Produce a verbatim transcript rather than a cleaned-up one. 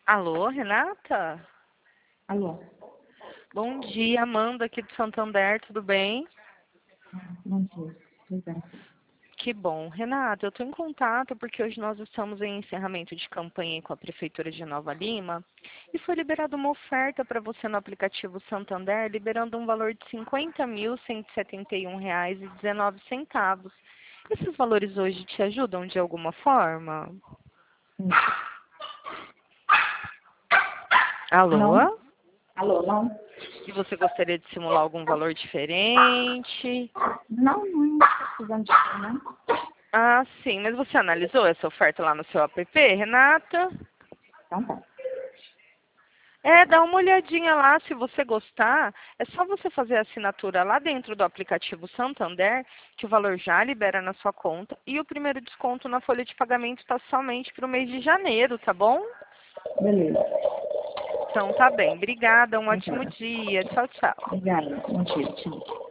Alô, Renata? Alô? Bom dia, Amanda aqui do Santander, tudo bem? Bom dia. Tudo bem? Que bom. Renata, eu estou em contato porque hoje nós estamos em encerramento de campanha com a Prefeitura de Nova Lima e foi liberada uma oferta para você no aplicativo Santander, liberando um valor de cinquenta mil cento e setenta e um reais e dezenove centavos. Esses valores hoje te ajudam de alguma forma? Sim. Alô? Não? Alô, não? E você gostaria de simular algum valor diferente? Não, não estou precisando de você, não. Ah, sim. Mas você analisou essa oferta lá no seu app, Renata? Então tá. É, dá uma olhadinha lá, se você gostar, é só você fazer a assinatura lá dentro do aplicativo Santander, que o valor já libera na sua conta, e o primeiro desconto na folha de pagamento está somente para o mês de janeiro, tá bom? Beleza. Então tá bem. Obrigada, um ótimo Obrigada. dia. Tchau, tchau. Obrigada. Bom dia. Tchau.